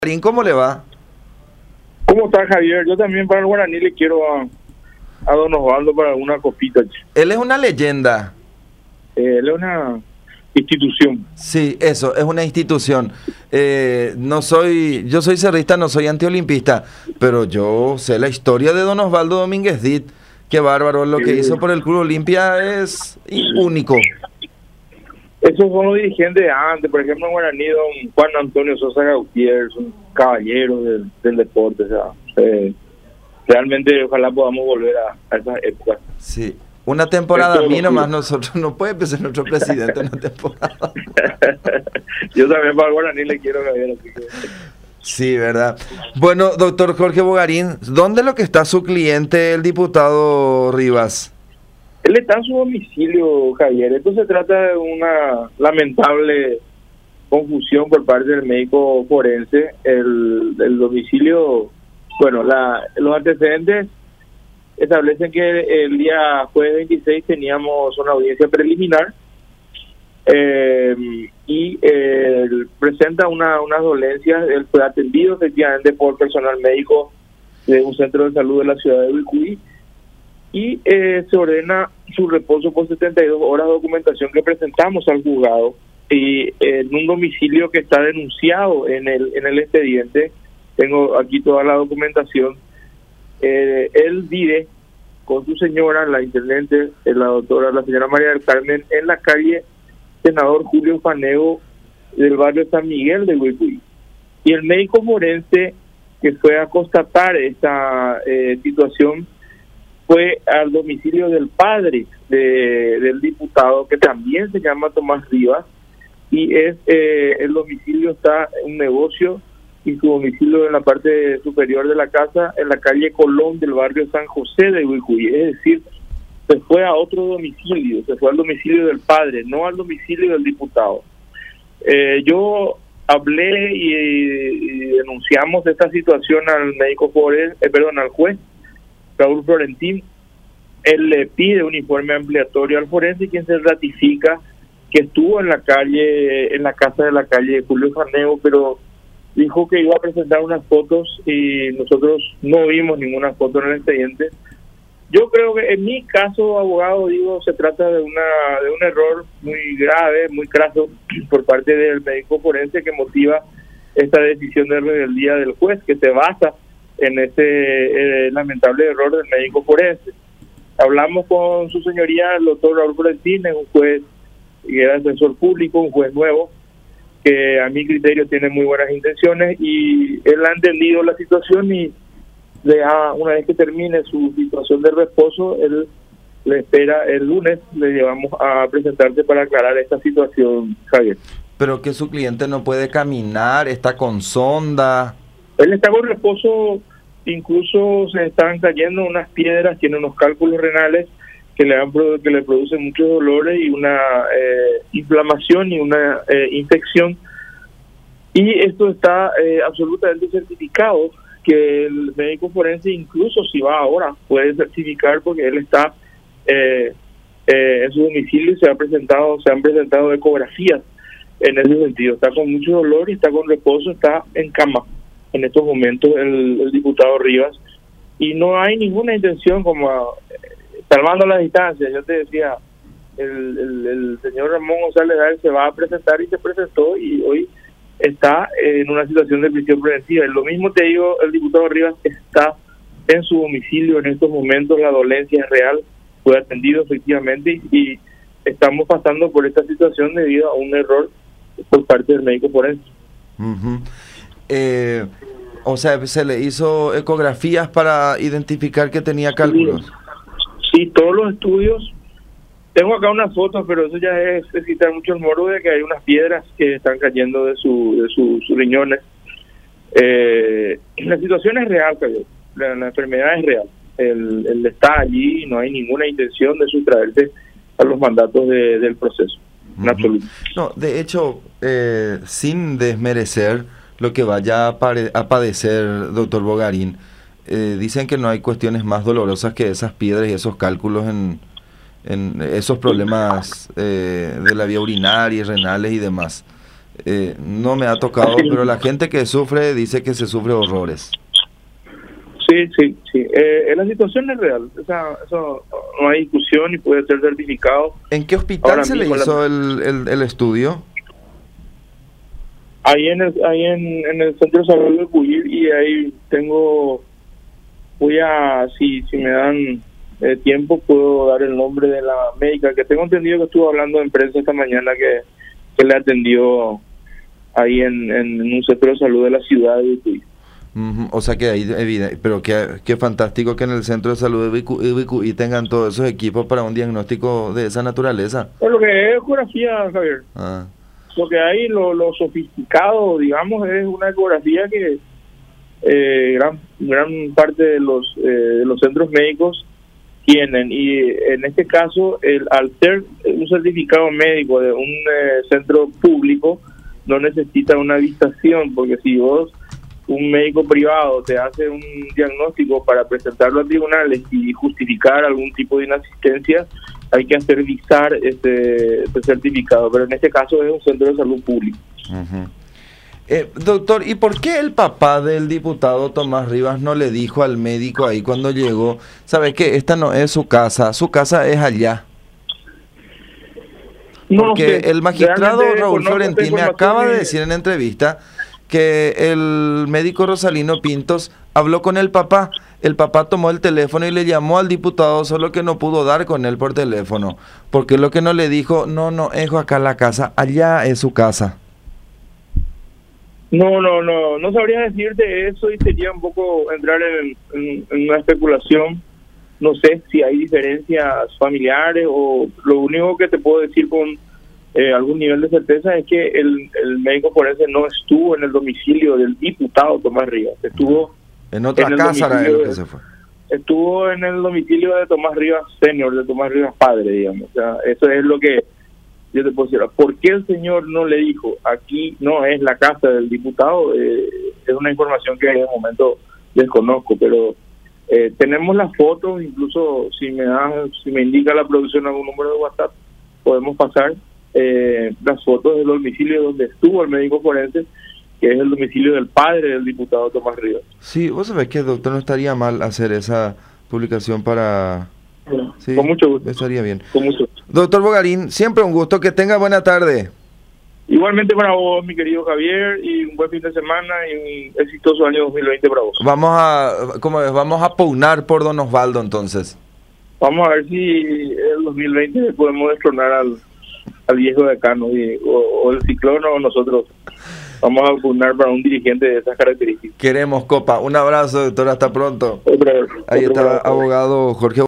¿Cómo le va? ¿Cómo está, Javier? Yo también para el Guaraní le quiero a don Osvaldo para una copita. Él es una leyenda. Él es una institución. Sí, eso, es una institución. Yo soy cerrista, no soy antiolimpista, pero yo sé la historia de don Osvaldo Domínguez Dit. Qué bárbaro, lo que hizo por el Club Olimpia es único. Esos son los dirigentes de antes, por ejemplo en Guaraní, don Juan Antonio Sosa Gautier, son caballeros del deporte, o sea, realmente ojalá podamos volver a esas épocas. Sí, una temporada a mí nomás nosotros, no puede ser nuestro presidente una temporada. Yo también para el Guaraní le quiero, Javier, así que... Sí, ¿verdad? Bueno, doctor Jorge Bogarín, ¿dónde es lo que está su cliente, el diputado Rivas? Él está en su domicilio, Javier. Esto se trata de una lamentable confusión por parte del médico forense. El domicilio, bueno, los antecedentes establecen que el día jueves 26 teníamos una audiencia preliminar y presenta unas dolencias. Él fue atendido efectivamente por personal médico de un centro de salud de la ciudad de Uicuy y se ordena su reposo por 72 horas, documentación que presentamos al juzgado y en un domicilio que está denunciado en el expediente. Tengo aquí toda la documentación. Él vive con su señora, la intendente, la señora María del Carmen, en la calle Senador Julio Fanego del barrio San Miguel de Uicuy. Y el médico forense que fue a constatar esta situación fue al domicilio del padre del diputado, que también se llama Tomás Rivas, y el domicilio está en un negocio y su domicilio en la parte superior de la casa, en la calle Colón del barrio San José de Uicuy. Es decir, se fue a otro domicilio, se fue al domicilio del padre, no al domicilio del diputado. Yo hablé y denunciamos esta situación al médico forense, al juez Raúl Florentín. Él le pide un informe ampliatorio al forense, quien se ratifica que estuvo en la casa de la calle Julio Fanego, pero dijo que iba a presentar unas fotos y nosotros no vimos ninguna foto en el expediente. Yo creo que en mi caso, abogado, se trata de un error muy grave, muy craso por parte del médico forense que motiva esta decisión de rebeldía del juez, que se basa en ese lamentable error del médico forense. Hablamos con su señoría, el doctor Raúl Florentín, es un juez que era defensor público, un juez nuevo, que a mi criterio tiene muy buenas intenciones y él ha entendido la situación y una vez que termine su situación de reposo, él le espera el lunes, le llevamos a presentarse para aclarar esta situación, Javier. Pero que su cliente no puede caminar, está con sonda. Él está con reposo, incluso se están cayendo unas piedras, tiene unos cálculos renales que le producen muchos dolores y una inflamación y una infección. Y esto está absolutamente certificado, que el médico forense, incluso si va ahora, puede certificar porque él está en su domicilio y se han presentado ecografías en ese sentido. Está con mucho dolor y está con reposo, está en cama en estos momentos el diputado Rivas, y no hay ninguna intención, como salvando las distancias. Yo te decía, el señor Ramón González se va a presentar y se presentó y hoy está en una situación de prisión preventiva. Lo mismo te digo, el diputado Rivas está en su domicilio en estos momentos, la dolencia es real, fue atendido efectivamente y estamos pasando por esta situación debido a un error por parte del médico forense. O sea, se le hizo ecografías para identificar que tenía cálculos. Sí, todos los estudios. Tengo acá unas fotos, pero eso ya es quitar mucho el morbo de que hay unas piedras que están cayendo de sus riñones. La situación es real, la enfermedad es real. Él está allí y no hay ninguna intención de sustraerse a los mandatos del proceso. En absoluto. No, de hecho, sin desmerecer lo que vaya a padecer, doctor Bogarín, dicen que no hay cuestiones más dolorosas que esas piedras y esos cálculos en esos problemas de la vía urinaria, renales y demás. No me ha tocado, pero la gente que sufre dice que se sufre horrores. Sí. La situación es real, eso no hay discusión y puede ser certificado. ¿En qué hospital Ahora se le mismo hizo el estudio? Ahí en el Centro de Salud de Cuyir, y ahí si me dan tiempo, puedo dar el nombre de la médica, que tengo entendido que estuvo hablando en prensa esta mañana, que le atendió ahí en un centro de salud de la ciudad de Cuyir. O sea que ahí, pero qué fantástico que en el centro de salud de Vicuí tengan todos esos equipos para un diagnóstico de esa naturaleza. Lo que es ecografía, Javier. Lo que hay, lo sofisticado, digamos, es una ecografía que gran parte de los centros médicos tienen, y en este caso, al ser un certificado médico de un centro público, no necesita una habilitación, porque si un médico privado te hace un diagnóstico para presentarlo a tribunales y justificar algún tipo de inasistencia, hay que hacer visar este certificado, pero en este caso es un centro de salud público. Doctor, ¿y por qué el papá del diputado Tomás Rivas no le dijo al médico ahí cuando llegó, sabe que esta no es su casa es allá? Porque el magistrado Raúl Florentín me acaba de decir en entrevista que el médico Rosalino Pintos habló con el papá tomó el teléfono y le llamó al diputado, solo que no pudo dar con él por teléfono, porque lo que no le dijo, no es acá la casa, allá es su casa. No sabría decirte eso, y sería un poco entrar en una especulación. No sé si hay diferencias familiares, o lo único que te puedo decir con algún nivel de certeza es que el médico forense no estuvo en el domicilio del diputado Tomás Rivas, estuvo en otra casa, era lo que se fue. Estuvo en el domicilio de Tomás Rivas senior, de Tomás Rivas padre, digamos. O sea, eso es lo que yo te puedo decir. ¿Por qué el señor no le dijo, aquí no es la casa del diputado? Es una información que en el momento desconozco, pero tenemos las fotos, incluso si me indica la producción algún número de WhatsApp, podemos pasar las fotos del domicilio donde estuvo el médico forense, que es el domicilio del padre del diputado Tomás Rivas. Sí, vos sabés que, doctor, no estaría mal hacer esa publicación para... Sí, con mucho gusto. Estaría bien. Con mucho gusto. Doctor Bogarín, siempre un gusto, que tenga buena tarde. Igualmente para vos, mi querido Javier, y un buen fin de semana y un exitoso año 2020 para vos. Vamos a pugnar por Don Osvaldo, entonces. Vamos a ver si el 2020 podemos destronar al viejo decano, o el ciclón, o nosotros. Vamos a pugnar para un dirigente de esas características. Queremos copa. Un abrazo, doctor, hasta pronto. Otro Ahí está, abogado Jorge